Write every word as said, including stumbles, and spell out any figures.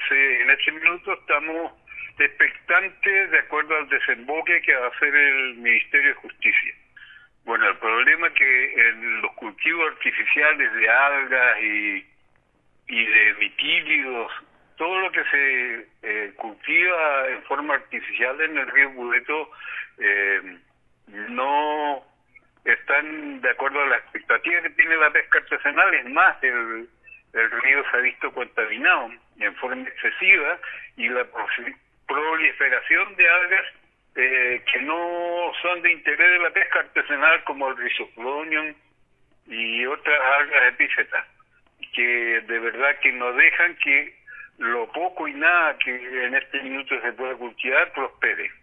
Entonces, en este minuto estamos expectantes de acuerdo al desemboque que va a hacer el Ministerio de Justicia. Bueno, el problema es que en los cultivos artificiales de algas y, y de mitílidos, todo lo que se eh, cultiva en forma artificial en el río Budeto eh, no están de acuerdo a la expectativa que tiene la pesca artesanal. Es más, el, el río se ha visto contaminado en forma excesiva y la proliferación de algas eh, que no son de interés de la pesca artesanal, como el Rhizoclonium y otras algas epífitas, que de verdad que no dejan que lo poco y nada que en este minuto se pueda cultivar prospere.